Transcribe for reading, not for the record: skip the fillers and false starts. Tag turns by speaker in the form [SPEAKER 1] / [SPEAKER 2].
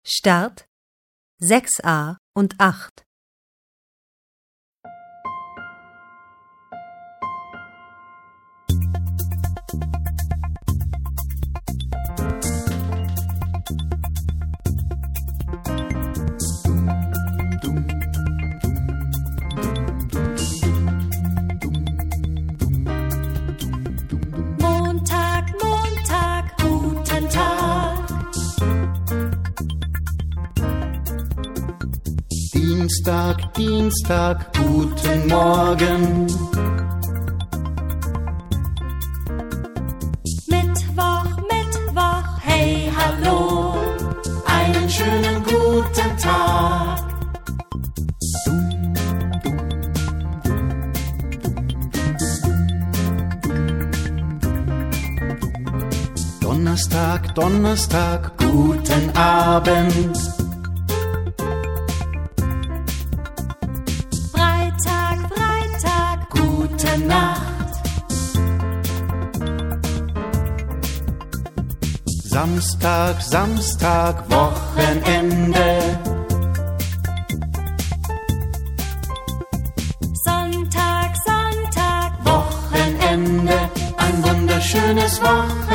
[SPEAKER 1] Start 6a und 8.
[SPEAKER 2] Montag, Montag, guten Tag.
[SPEAKER 3] Dienstag, Dienstag, guten Morgen.
[SPEAKER 2] Mittwoch, Mittwoch, hey, hallo.
[SPEAKER 3] Einen schönen guten Tag. Donnerstag, Donnerstag, guten Abend.
[SPEAKER 2] Freitag, Freitag,
[SPEAKER 3] Gute Nacht. Samstag, Samstag, Wochenende.
[SPEAKER 2] Sonntag, Sonntag,
[SPEAKER 3] Wochenende, ein wunderschönes Wochenende.